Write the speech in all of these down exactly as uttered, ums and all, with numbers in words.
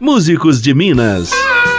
Músicos de Minas.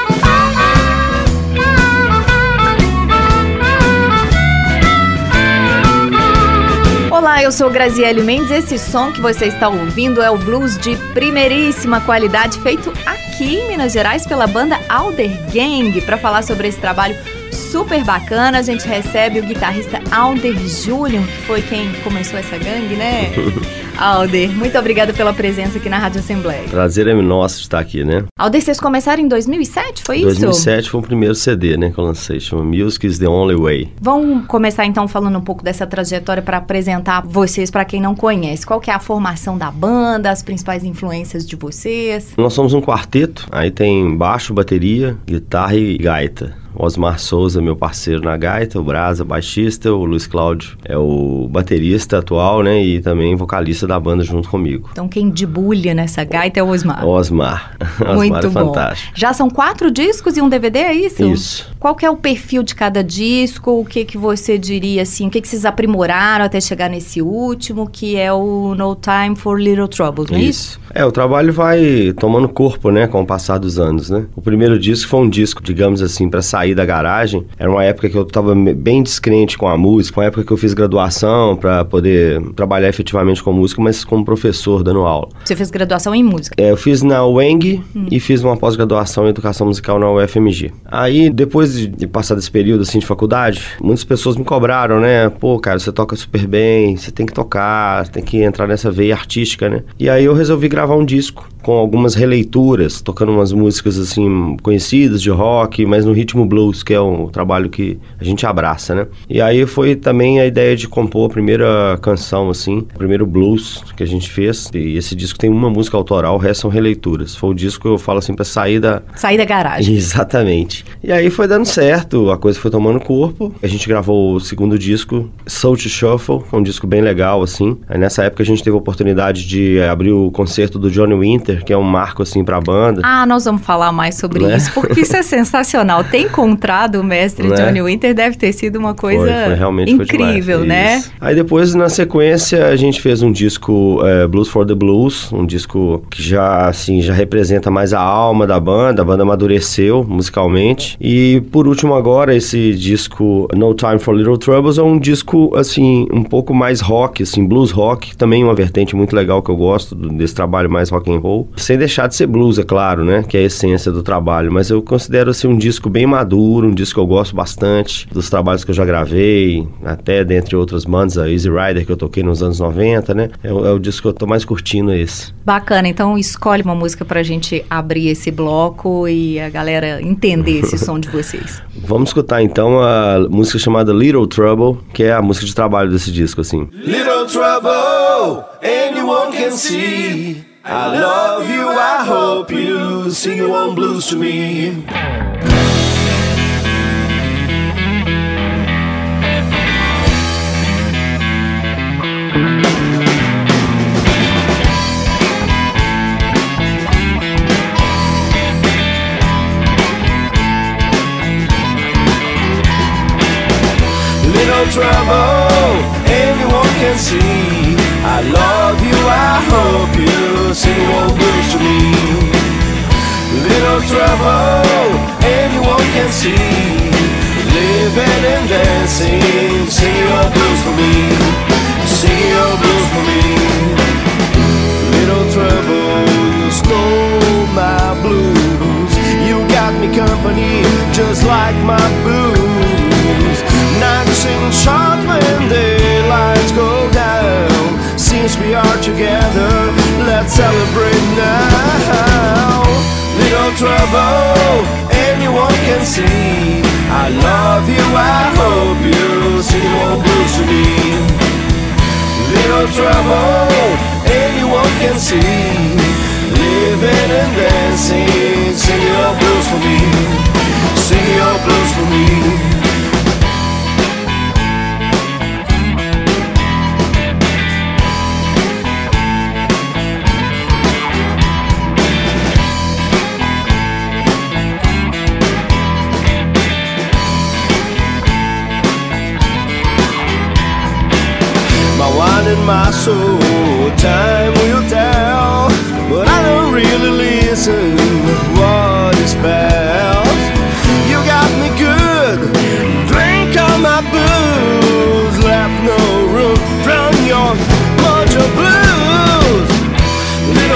Olá, eu sou Graziele Mendes. Esse som que você está ouvindo é o blues de primeiríssima qualidade, feito aqui em Minas Gerais pela banda Alder Gang. Para falar sobre esse trabalho super bacana, a gente recebe o guitarrista Alder Júnior, que foi quem começou essa gangue, né? Alder, muito obrigada pela presença aqui na Rádio Assembleia. Prazer é nosso estar aqui, né? Alder, vocês começaram em dois mil e sete, foi isso? dois mil e sete foi o primeiro C D, né, que eu lancei, chama Music is the Only Way. Vamos começar então falando um pouco dessa trajetória para apresentar vocês para quem não conhece. Qual que é a formação da banda, as principais influências de vocês? Nós somos um quarteto, aí tem baixo, bateria, guitarra e gaita. O Osmar Souza, meu parceiro na gaita, o Brasa, baixista, o Luiz Cláudio é o baterista atual, né, e também vocalista da banda junto comigo. Então quem debulha nessa gaita é o Osmar. O Osmar. Osmar Muito é bom. Fantástico. Já são quatro discos e um D V D, é isso? Isso. Qual que é o perfil de cada disco? O que que você diria assim? O que que vocês aprimoraram até chegar nesse último, que é o No Time for Little Trouble, não é isso? Isso. É, o trabalho vai tomando corpo, né, com o passar dos anos, né? O primeiro disco foi um disco, digamos assim, para sair da garagem. Era uma época que eu tava bem descrente com a música, uma época que eu fiz graduação para poder trabalhar efetivamente com música, mas como professor dando aula. Você fez graduação em música? É, eu fiz na U E N G hum. e fiz uma pós-graduação em educação musical na U F M G. Aí, depois de, de passar desse período assim de faculdade, muitas pessoas me cobraram, né? Pô, cara, você toca super bem, você tem que tocar, tem que entrar nessa veia artística, né? E aí eu resolvi gravar um disco com algumas releituras, tocando umas músicas assim conhecidas de rock, mas no ritmo blues, que é um trabalho que a gente abraça, né? E aí foi também a ideia de compor a primeira canção, assim, o primeiro blues que a gente fez. E esse disco tem uma música autoral, o resto são releituras. Foi o disco que eu falo assim pra sair da... Sair da garagem. Exatamente. E aí foi dando certo, a coisa foi tomando corpo. A gente gravou o segundo disco, Soul to Shuffle, que é um disco bem legal, assim. Aí nessa época a gente teve a oportunidade de abrir o concerto do Johnny Winter, que é um marco, assim, pra banda. Ah, nós vamos falar mais sobre né? isso, porque isso é sensacional. Ter encontrado o mestre né? Johnny Winter deve ter sido uma coisa foi, foi, realmente incrível, foi né? Isso. Aí depois, na sequência, a gente fez um disco é, Blues for the Blues, um disco que já, assim, já representa mais a alma da banda, a banda amadureceu musicalmente. E, por último agora, esse disco No Time for Little Troubles é um disco, assim, um pouco mais rock, assim, blues rock, também uma vertente muito legal que eu gosto desse trabalho mais rock and roll, sem deixar de ser blues, é claro, né, que é a essência do trabalho, mas eu considero assim um disco bem maduro, um disco que eu gosto bastante dos trabalhos que eu já gravei, até dentre outras bandas, a Easy Rider que eu toquei nos anos noventa, né, é, é o disco que eu tô mais curtindo esse. Bacana, então escolhe uma música pra gente abrir esse bloco e a galera entender esse som de vocês. Vamos escutar então a música chamada Little Trouble, que é a música de trabalho desse disco, assim. Little trouble, anyone can see. I love you, I hope you sing your own blues to me. Little trouble, anyone can see. I love you, I hope you sing your own blues to me. Little trouble, anyone can see. Living and dancing, sing your blues for me. Sing your blues for me. Little trouble, you stole my blues. You got me company, just like my booze. Nights in short when daylights go down. Since we are together, let's celebrate now. Little trouble, anyone can see. I love you, I hope you sing your blues to me. Little trouble, anyone can see. Living and dancing, sing your blues for me. Sing your blues for me. My soul, time will tell, but I don't really listen.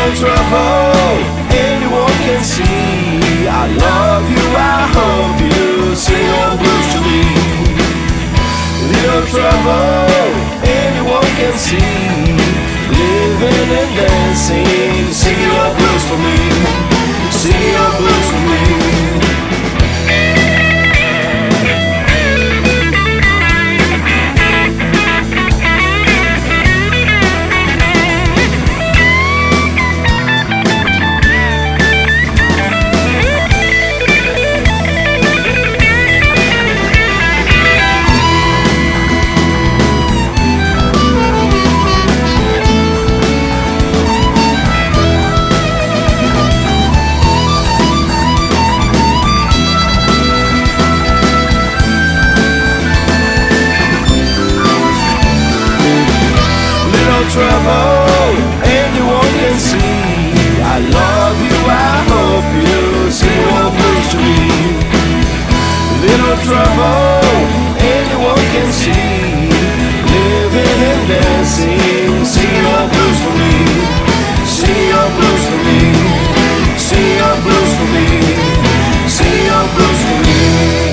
little trouble, anyone can see. I love you, I hope you sing your blues to me. Little trouble, anyone can see. Living and dancing, sing your blues for me. Sing your blues for me. Trouble, anyone can see. I love you, I hope you sing your blues to me. Little trouble, anyone can see. Living and dancing, sing your blues for me. Sing your blues for me. Sing your blues for me. Sing your blues for me.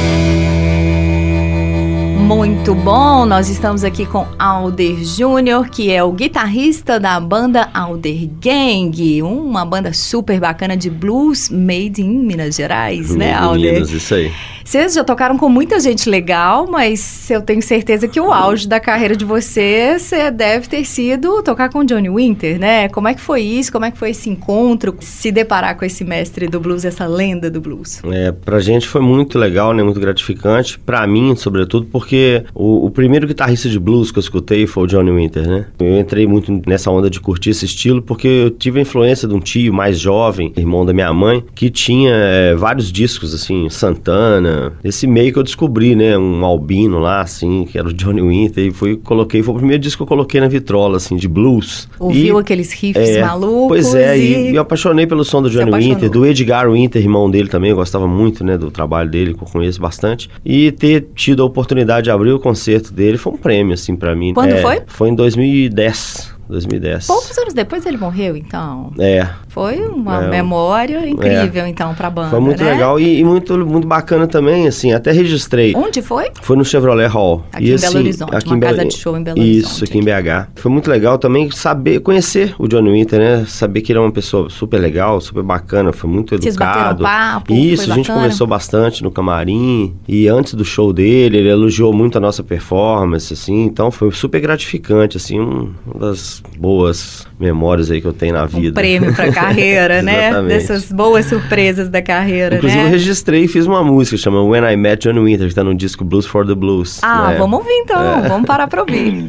Muito bom, nós estamos aqui com Alder Júnior, que é o guitarrista da banda Alder Gang, uma banda super bacana de blues made in Minas Gerais, Blues, né, Alder? Minas, isso aí. Vocês já tocaram com muita gente legal, mas eu tenho certeza que o auge da carreira de você, você deve ter sido tocar com Johnny Winter, né? Como é que foi isso? Como é que foi esse encontro? Se deparar com esse mestre do blues, essa lenda do blues? É, pra gente foi muito legal, né? Muito gratificante. Pra mim, sobretudo, porque o, o primeiro guitarrista de blues que eu escutei foi o Johnny Winter, né? Eu entrei muito nessa onda de curtir esse estilo porque eu tive a influência de um tio mais jovem, irmão da minha mãe, que tinha é, vários discos, assim, Santana. Esse meio que eu descobri, né, um albino lá, assim, que era o Johnny Winter, e fui, coloquei, foi o primeiro disco que eu coloquei na vitrola, assim, de blues. Ouviu e, aqueles riffs é, malucos. Pois é, e... e me apaixonei pelo som do Johnny Winter, do Edgar Winter, irmão dele também, eu gostava muito, né, do trabalho dele, que eu conheço bastante, e ter tido a oportunidade de abrir o concerto dele foi um prêmio, assim, pra mim. Quando é, foi? Foi em dois mil e dez. dois mil e dez. Poucos anos depois ele morreu, então. É. Foi uma é, memória incrível, é. então, pra banda, Foi muito né? legal e, e muito, muito bacana também, assim, até registrei. Onde foi? Foi no Chevrolet Hall. Aqui e, em assim, Belo Horizonte, aqui uma em casa Belo... de show em Belo Horizonte. Isso, aqui em B H. Foi muito legal também saber, conhecer o Johnny Winter, né? Saber que ele é uma pessoa super legal, super bacana, foi muito Vocês educado. bateram papo, Isso, foi a gente bacana. conversou bastante no camarim e antes do show dele, ele elogiou muito a nossa performance, assim, então foi super gratificante, assim, um, uma das boas memórias aí que eu tenho na vida. Um prêmio pra carreira, né? Exatamente. Dessas boas surpresas da carreira, Inclusive, né? eu registrei e fiz uma música, chama When I Met Johnny Winter, que tá no disco Blues for the Blues. Ah, né? vamos ouvir então, É. vamos parar pra ouvir.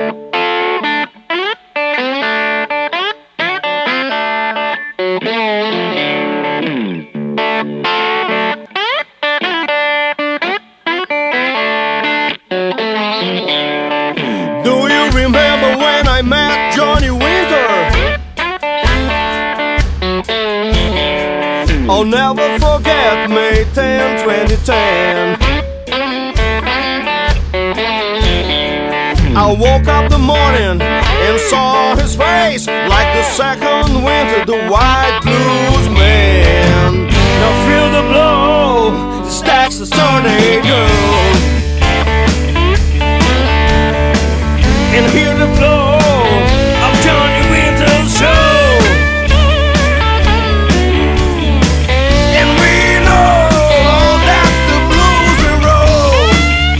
Do you remember when I met Johnny Winter? I'll never forget May tenth, twenty ten. I woke up the morning and saw his face like the second winter, the white blues man. Now feel the blow, the stacks of tornado, and hear the flow of Johnny Winter's show. And we know that the blues will roll.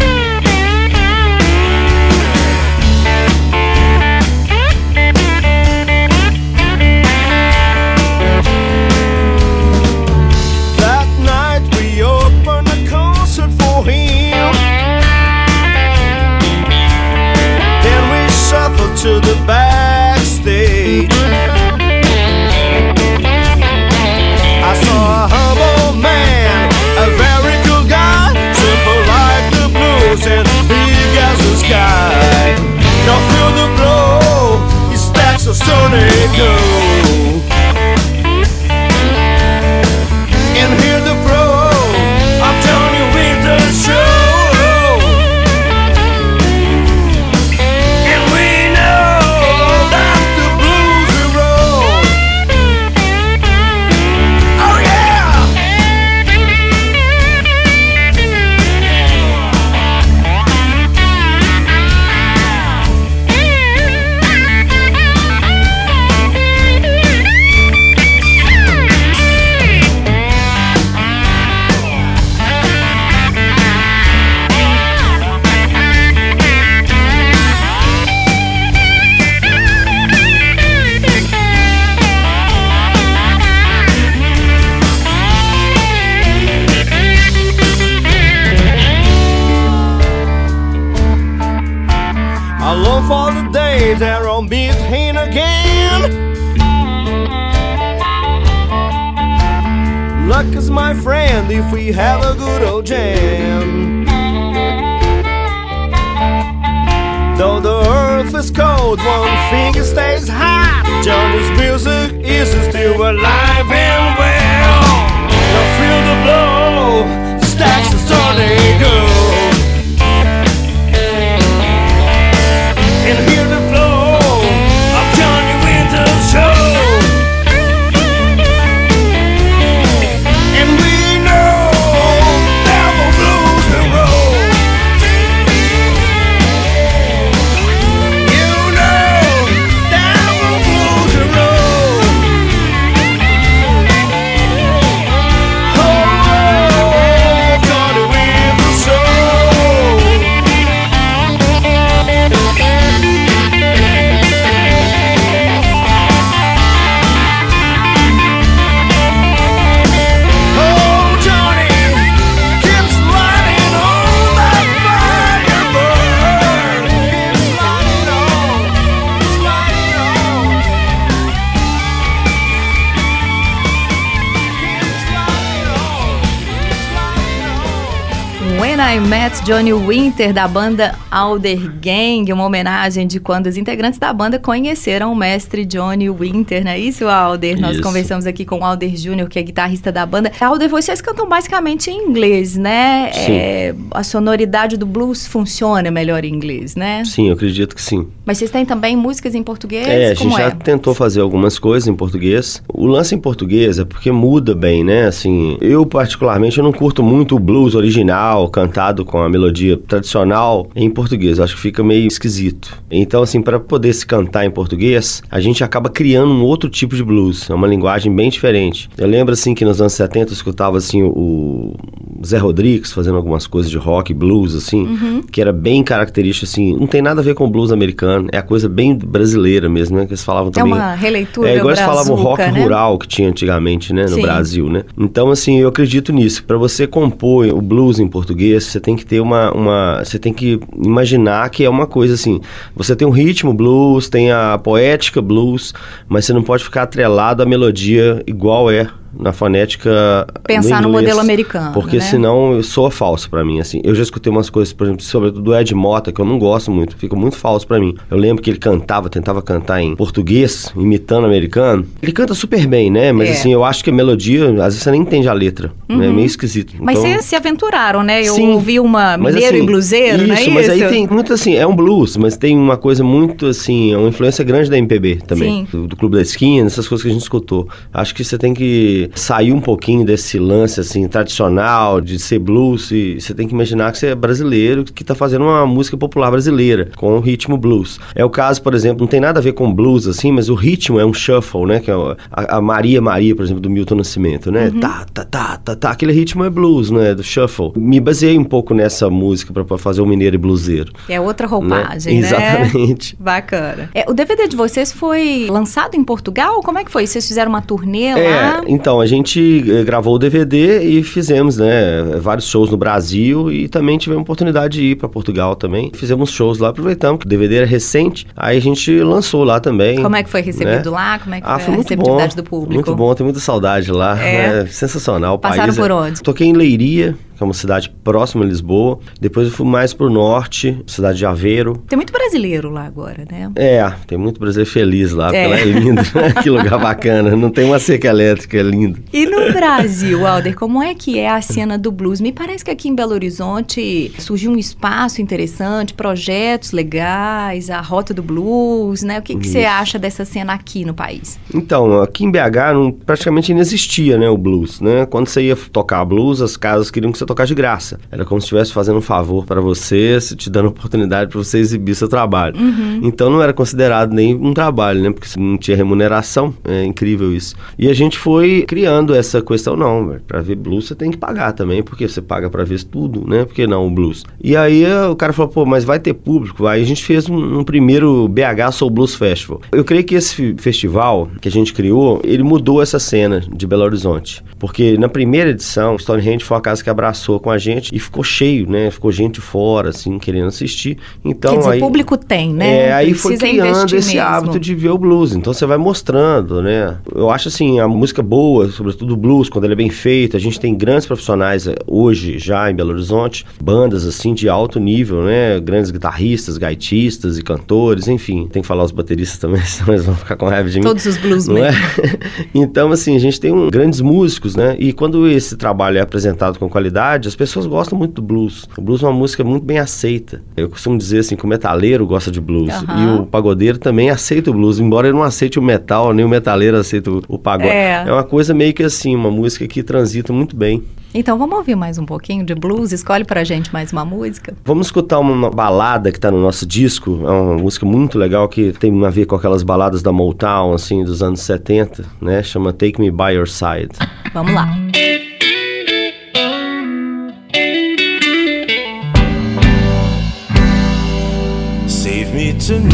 That night we opened a concert for him. Then we shuffled Luck is my friend if we have a good old jam. Though the earth is cold, one finger stays hot. Johnny's music is still alive and well. Now feel the blow, stacks the tornado, and hear the flow of Johnny Winter's show. And we know devil blues and roll. You know devil blues and roll. Oh, Johnny Winter's soul. Oh, Johnny keeps lighting on that fire burn. Keeps lighting on, keeps lighting on. Keeps lighting on, keeps lighting on. When I Met Johnny Winter, da banda Alder Gang, uma homenagem de quando os integrantes da banda conheceram o mestre Johnny Winter, não é isso, Alder? Nós Isso. conversamos aqui com o Alder Júnior, que é guitarrista da banda. Alder, vocês cantam basicamente em inglês, né? Sim. É, a sonoridade do blues funciona melhor em inglês, né? Sim, eu acredito que sim. Mas vocês têm também músicas em português? É, a Como gente já é? tentou fazer algumas coisas em português. O lance em português é porque muda bem, né? Assim, eu particularmente eu não curto muito o blues original, cantado com a melodia tradicional em português. Eu acho que fica meio esquisito. Então, assim, para poder se cantar em português, a gente acaba criando um outro tipo de blues. É uma linguagem bem diferente. Eu lembro, assim, que nos anos setenta eu escutava, assim, o Zé Rodrigues fazendo algumas coisas de rock, blues, assim, Uhum. que era bem característico, assim, não tem nada a ver com o blues americano, é a coisa bem brasileira mesmo, né, que eles falavam É também. uma releitura É igual eles falavam rock brazuca, né? rural que tinha antigamente, né, no Sim. Brasil, né. Então, assim, eu acredito nisso. Para você compor o blues em português, você tem que ter uma, uma, você tem que imaginar que é uma coisa assim, você tem um ritmo blues, tem a poética blues, mas você não pode ficar atrelado à melodia igual é na fonética Pensar no inglês, modelo americano, porque né? senão soa falso pra mim, assim. Eu já escutei umas coisas, por exemplo, sobretudo do Ed Mota, que eu não gosto muito, fica muito falso pra mim. Eu lembro que ele cantava, tentava cantar em português, imitando americano. Ele canta super bem, né? Mas É. assim, eu acho que a melodia, às vezes você nem entende a letra, né? É meio esquisito. Mas Então, vocês se aventuraram, né? Eu sim, ouvi uma mas, mineiro assim, e bluseiro, não é isso? Mas aí tem muito assim, é um blues, mas tem uma coisa muito assim, é uma influência grande da M P B também. Sim. Do, do Clube da Esquina, essas coisas que a gente escutou. Acho que você tem que sair um pouquinho desse lance assim, tradicional, de ser blues, e você tem que imaginar que você é brasileiro, que tá fazendo uma música popular brasileira, com o ritmo blues. É o caso, por exemplo, não tem nada a ver com blues assim, mas o ritmo é um shuffle, né? Que é a, a Maria Maria, por exemplo, do Milton Nascimento, né? Uhum. Tá, tá, tá, tá, tá. Aquele ritmo é blues, né? Do shuffle. Me baseei um pouco nessa música pra, pra fazer o mineiro e bluseiro. É outra roupagem, Né? né? Exatamente. Bacana. É, o D V D de vocês foi lançado em Portugal? Como é que foi? Vocês fizeram uma turnê lá? É, então, a gente eh, gravou o D V D e fizemos, né, vários shows no Brasil e também tivemos a oportunidade de ir para Portugal também. Fizemos shows lá, aproveitamos que o D V D era recente, aí a gente lançou lá também. Como é que foi recebido né? lá? Como é que Ah, foi, foi a muito receptividade bom, do público? muito bom, tem muita saudade lá, É. né? Sensacional o Passaram país. por é- onde? Toquei em Leiria, que é uma cidade próxima a Lisboa, depois eu fui mais pro norte, cidade de Aveiro. Tem muito brasileiro lá agora, né? É, tem muito brasileiro feliz lá, É. porque lá é lindo, que lugar bacana, não tem uma cerca elétrica, é lindo. E no Brasil, Alder, como é que é a cena do blues? Me parece que aqui em Belo Horizonte surgiu um espaço interessante, projetos legais, a Rota do Blues, né? O que, que você Isso. acha dessa cena aqui no país? Então, aqui em B H não, praticamente não existia, né, o blues, né? Quando você ia tocar blues, as casas queriam que você tocasse de graça. Era como se estivesse fazendo um favor para você, se te dando oportunidade para você exibir seu trabalho. Uhum. Então não era considerado nem um trabalho, né? Porque não tinha remuneração, é incrível isso. E a gente foi criando essa questão, não, para ver blues você tem que pagar também, porque você paga para ver tudo, né? Por que não o blues? E aí o cara falou, pô, mas vai ter público? Aí a gente fez um, um primeiro B H Soul Blues Festival. Eu creio que esse festival que a gente criou, ele mudou essa cena de Belo Horizonte. Porque na primeira edição, o Stonehenge foi a casa que abraçou abraçou com a gente e ficou cheio, né? Ficou gente fora, assim, querendo assistir. Então, Quer dizer, aí, o público tem, né? É, aí foi Precisa criando esse mesmo. hábito de ver o blues. Então você vai mostrando, né? Eu acho assim, a música boa, sobretudo o blues, quando ele é bem feito, a gente tem grandes profissionais hoje já em Belo Horizonte, bandas assim de alto nível, né? Grandes guitarristas, gaitistas e cantores, enfim. Tem que falar os bateristas também, senão eles vão ficar com raiva de mim. Todos os bluesmen. Não é? Então, assim, a gente tem um, grandes músicos, né? E quando esse trabalho é apresentado com qualidade, as pessoas gostam muito do blues. O blues é uma música muito bem aceita. Eu costumo dizer assim que o metaleiro gosta de blues. Uhum. E o pagodeiro também aceita o blues, embora ele não aceite o metal, nem o metaleiro aceita o, o pagode. É. É uma coisa meio que assim, uma música que transita muito bem. Então vamos ouvir mais um pouquinho de blues? Escolhe pra gente mais uma música. Vamos escutar uma balada que tá no nosso disco. É uma música muito legal que tem a ver com aquelas baladas da Motown, assim, dos anos setenta, né? Chama Take Me By Your Side. Vamos lá. Save me tonight,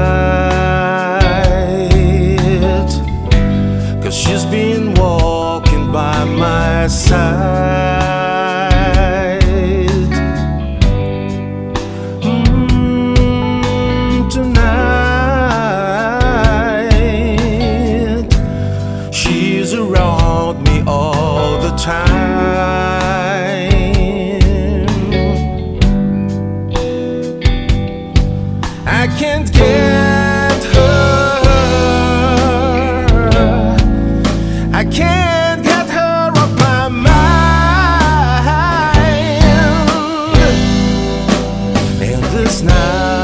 'cause she's been walking by my side. Mm, tonight, she's around me all the time. I can't get her, I can't get her off my mind. And this night,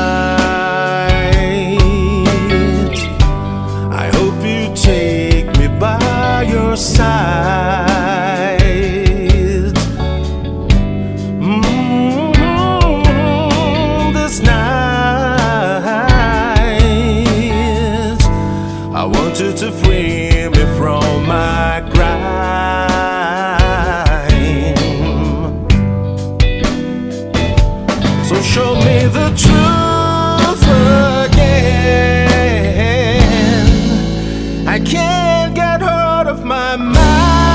I hope you take me by your side. Mm-hmm. This night, I want you to free me from my crime. So show me the truth again. I can't get out of my mind.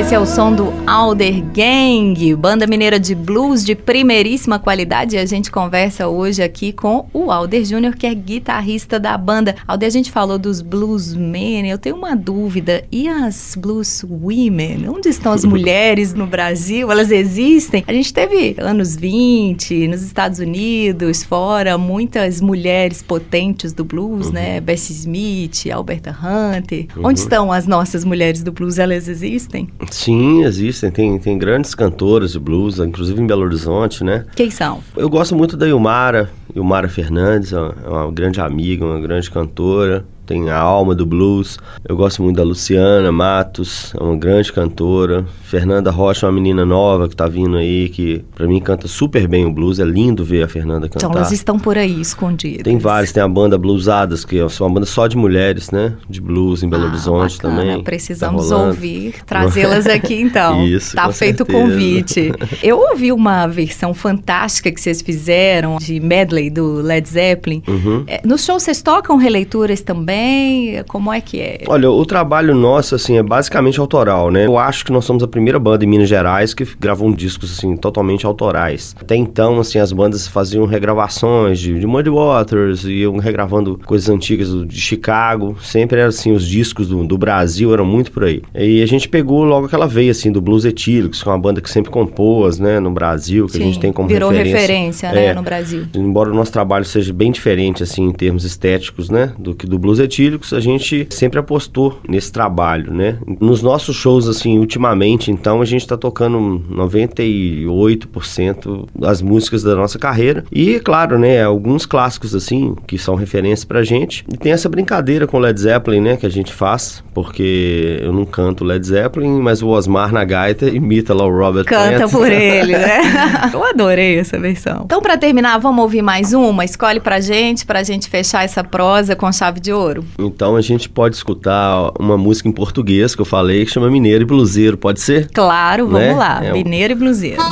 Esse é o som do Alder Gang, banda mineira de blues de primeiríssima qualidade. E a gente conversa hoje aqui com o Alder Júnior, que é guitarrista da banda. Alder, a gente falou dos bluesmen, eu tenho uma dúvida. E as blues women? Onde estão as mulheres no Brasil? Elas existem? A gente teve anos vinte, nos Estados Unidos, fora, muitas mulheres potentes do blues, uhum. né? Bessie Smith, Alberta Hunter. Uhum. Onde estão as nossas mulheres do blues? Elas existem? Sim, existem. Tem, tem grandes cantoras de blues, inclusive em Belo Horizonte, né? Quem são? Eu gosto muito da Ilmara, Ilmara Fernandes, é uma grande amiga, uma grande cantora. Tem a alma do blues. Eu gosto muito da Luciana Matos, é uma grande cantora. Fernanda Rocha, uma menina nova que tá vindo aí, que pra mim canta super bem o blues. É lindo ver a Fernanda cantar. Então elas estão por aí, escondidas. Tem várias, tem a banda Bluesadas, que é uma banda só de mulheres, né? De blues em Belo ah, Horizonte bacana. Também. Precisamos tá ouvir, trazê-las aqui então. Isso, tá com feito o convite. Eu ouvi uma versão fantástica que vocês fizeram, de medley do Led Zeppelin. Uhum. É, nos shows vocês tocam releituras também? Como é que é? Olha, o trabalho nosso, assim, é basicamente autoral, né? Eu acho que nós somos a primeira banda em Minas Gerais que gravou discos, assim, totalmente autorais. Até então, assim, as bandas faziam regravações de, de Muddy Waters, iam regravando coisas antigas de Chicago. Sempre era, assim, os discos do, do Brasil eram muito por aí. E a gente pegou logo aquela veia, assim, do Blues Etílicos, que é uma banda que sempre compôs, né, no Brasil, que Sim, a gente tem como virou referência. referência, né, é, no Brasil. Embora o nosso trabalho seja bem diferente, assim, em termos estéticos, né, do que do Blues Etílicos, a gente sempre apostou nesse trabalho, né? Nos nossos shows, assim, ultimamente, então, a gente tá tocando noventa e oito por cento das músicas da nossa carreira. E, claro, né, alguns clássicos, assim, que são referência pra gente. E tem essa brincadeira com Led Zeppelin, né, que a gente faz, porque eu não canto Led Zeppelin, mas o Osmar na gaita imita lá o Robert Plant. Canta por ele, né? Eu adorei essa versão. Então, pra terminar, vamos ouvir mais uma? Escolhe pra gente, pra gente fechar essa prosa com chave de ouro. Então a gente pode escutar uma música em português que eu falei, que chama Mineiro e Bluseiro, pode ser? Claro, vamos né? lá, é Mineiro um... e Bluseiro.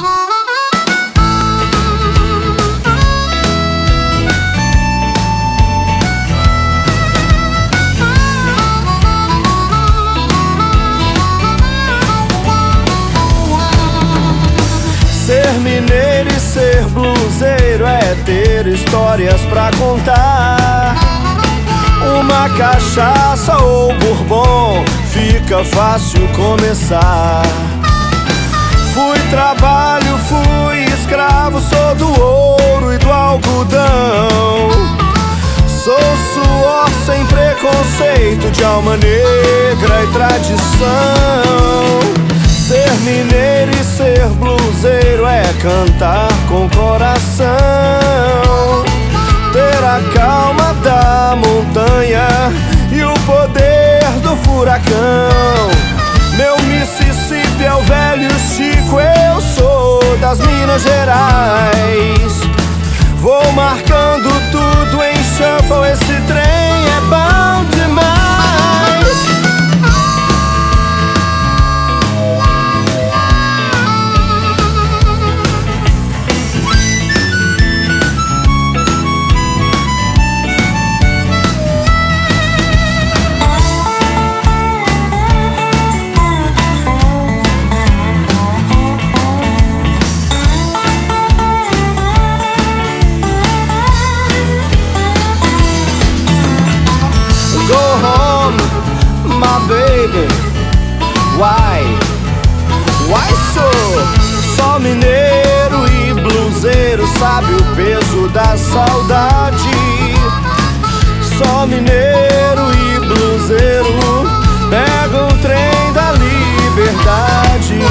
Ser mineiro e ser bluseiro é ter histórias pra contar. Uma cachaça ou bourbon, fica fácil começar. Fui trabalho, fui escravo, sou do ouro e do algodão. Sou suor sem preconceito, de alma negra e tradição. Ser mineiro e ser bluseiro é cantar com coração. Ter a calma da montanha e o poder do furacão. Meu Mississippi é o velho Chico, eu sou das Minas Gerais. Vou marcando tudo em shuffle, esse trem é bom demais. Why? Why so? Só mineiro e bluseiro sabe o peso da saudade. Só mineiro e bluseiro pega o trem da liberdade.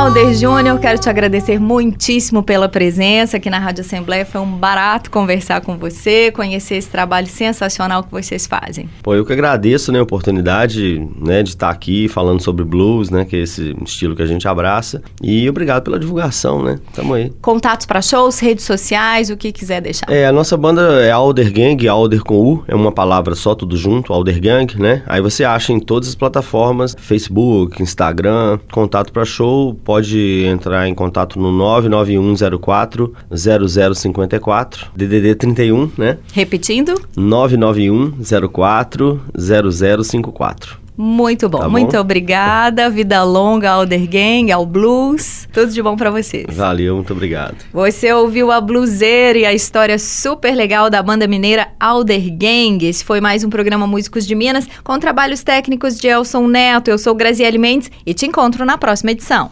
Alder Júnior, quero te agradecer muitíssimo pela presença aqui na Rádio Assembleia. Foi um barato conversar com você, conhecer esse trabalho sensacional que vocês fazem. Pô, eu que agradeço, né, a oportunidade, né, de estar aqui falando sobre blues, né, que é esse estilo que a gente abraça. E obrigado pela divulgação, né? Tamo aí. Contatos para shows, redes sociais, o que quiser deixar. É, a nossa banda é Alder Gang, Alder com U, é uma palavra só, tudo junto, Alder Gang, né? Aí você acha em todas as plataformas, Facebook, Instagram, contato para show, pode entrar em contato no nove nove um zero quatro zero zero cinco quatro, D D D trinta e um, né? Repetindo? nove nove um zero quatro zero zero cinco quatro. Muito bom, tá bom? Muito obrigada. Vida longa ao Alder Gang, ao blues. Tudo de bom pra vocês. Valeu, muito obrigado. Você ouviu a Bluseira e a história super legal da banda mineira Alder Gang. Esse foi mais um programa Músicos de Minas, com trabalhos técnicos de Elson Neto. Eu sou Graziele Mendes e te encontro na próxima edição.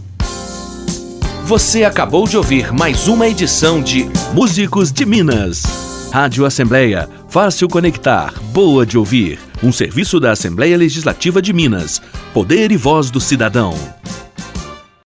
Você acabou de ouvir mais uma edição de Músicos de Minas. Rádio Assembleia, fácil conectar, boa de ouvir. Um serviço da Assembleia Legislativa de Minas. Poder e voz do cidadão.